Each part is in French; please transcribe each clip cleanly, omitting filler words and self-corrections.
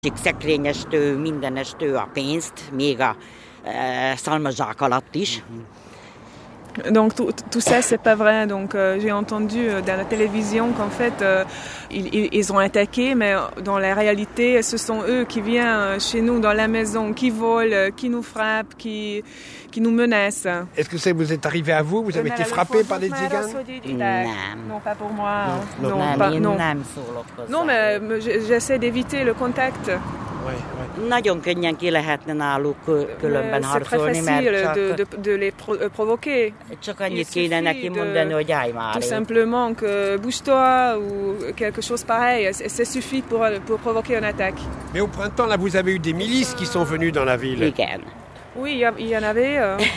Szekrényestől, mindenestől a pénzt, még a szalmazsák alatt is. Donc tout ça, c'est pas vrai. Donc j'ai entendu dans la télévision qu'en fait ils ont attaqué, mais dans la réalité, ce sont eux qui viennent chez nous dans la maison, qui volent, qui nous frappent, qui nous menacent. Est-ce que ça vous est arrivé à vous? Vous avez été frappé par des tziganes? Non, pas pour moi. Non, mais j'essaie d'éviter le contact. Nagyon könnyen ki lehetne náluk különben harcolni, mert csak de les provoquer. Csak annyit kéne neki mondani, hogy állj már. Tout simplement que bouge-toi ou quelque chose pareil, ça suffit pour provoquer une attaque. Mais au printemps, là, vous avez eu des milices qui sont venues dans la ville. Igen. Oui, il y en avait.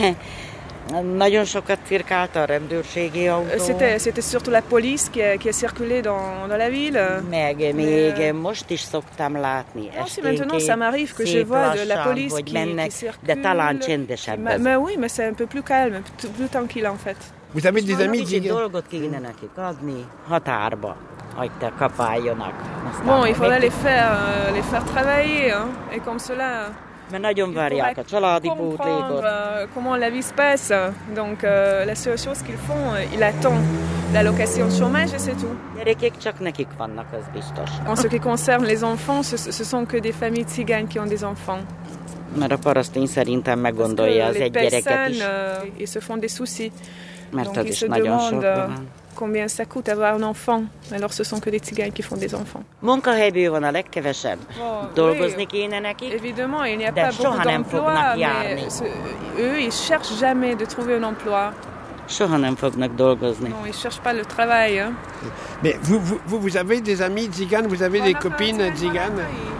Nagyon sokat cirkált a rendőrségi autó. C'était surtout la police qui a circulé dans la ville. Még most is szoktam látni maintenant, ça m'arrive que je vois de la police qui circule. De talán csendesebb. Mais oui, mais c'est un peu plus calme, plus tranquille en fait. Vous avez des amis tziganes? Dolgot kéne nekik adni, határba, hogy te kapáljonak. Bon, il faudrait les faire travailler, hein, et comme cela... Mert nagyon várják a családi pótlékot. Comment la vie se passe. Donc la seule chose qu'ils font, ils attendent l'allocation de chômage et c'est tout. Gyerekek csak nekik vannak, az biztos. En ce qui concerne les enfants, ce sont que des familles tziganes qui ont des enfants. Mert a parasztény szerintem meggondolja az egy gyereket is. Ils se font des soucis. Mert az is nagyon sok van. Combien ça coûte avoir un enfant? Alors ce sont que des tziganes qui font des enfants. Munkahelyből van a legkevesebb. Dolgozni kéne nekik. Évidemment, il n'y a pas beaucoup d'emplois, mais eux, ils cherchent jamais de trouver un emploi. Soha nem fognak dolgozni. Non, ils cherchent pas le travail. Hein. Mais vous avez des amis tziganes? Vous avez des copines tziganes?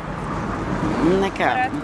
Nekem?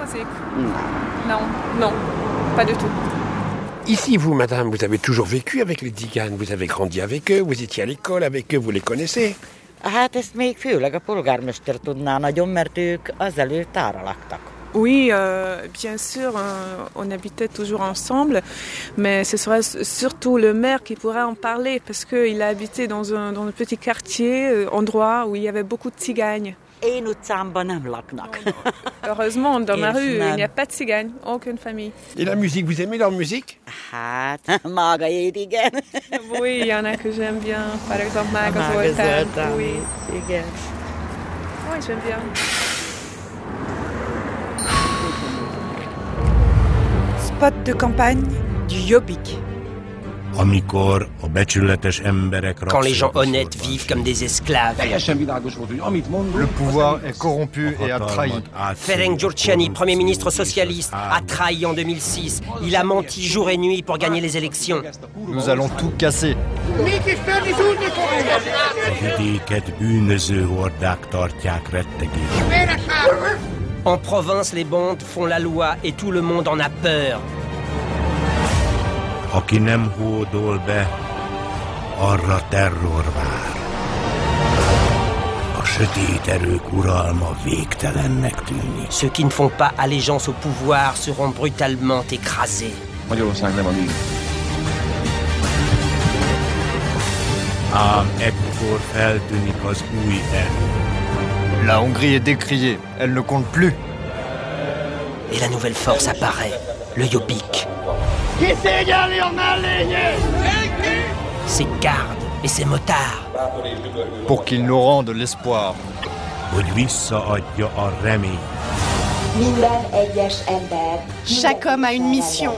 Non, pas du tout. Ici, vous, madame, vous avez toujours vécu avec les tziganes, vous avez grandi avec eux, vous étiez à l'école avec eux, vous les connaissez? Hát ezt még főleg a polgármester tudná nagyon, mert ők azelőtt arra laktak. Oui, bien sûr, on habitait toujours ensemble, mais ce serait surtout le maire qui pourrait en parler, parce qu'il a habité dans un petit quartier, endroit où il y avait beaucoup de tziganes. Én utcámban nem laknak. Heureusement, dans ma rue, il n'y a pas de tziganes, aucune famille. Et la musique, vous aimez leur musique? Hát, Mágait, igen. Oui, il y en a que j'aime bien. Par exemple, Mága Zoltán. Oui, igen. Oui, j'aime bien. Spot de campagne du Jobbik. Quand les gens honnêtes vivent comme des esclaves. Le pouvoir est corrompu et a trahi. Ferenc Gyurcsány, Premier ministre socialiste, a trahi en 2006. Il a menti jour et nuit pour gagner les élections. Nous allons tout casser. En province, les bandes font la loi et tout le monde en a peur. Aki nem hódol be, arra terror vár. A sötét erők uralma végtelennek tűnik. Ceux qui ne font pas allégeance au pouvoir seront brutalement écrasés. Magyarország nem a mi. Ám ekkor feltűnik az új erő. La Hongrie est décriée, elle ne compte plus. Et la nouvelle force apparaît, le Jobbik. Ses gardes et ses motards. Pour qu'ils nous rendent l'espoir. Hogy visszaadja a reményt. Chaque homme a une mission.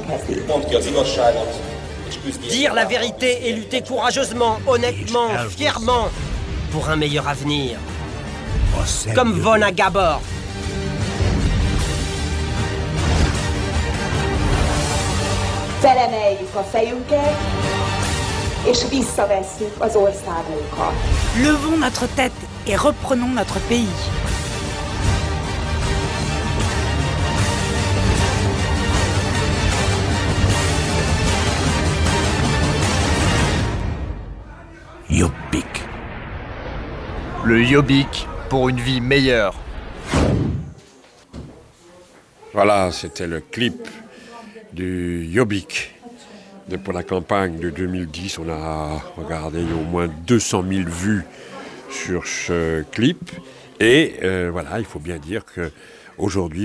Dire la vérité et lutter courageusement, honnêtement, fièrement pour un meilleur avenir. Comme Vona Gábor. Felemeljük a fejünket, és visszavesszük az országunkat. Levons notre tête et reprenons notre pays. Jobbik. Le Jobbik pour une vie meilleure. Voilà, c'était le clip du Jobbik pour la campagne de 2010. On a regardé au moins 200 000 vues sur ce clip. Et voilà, il faut bien dire qu'aujourd'hui,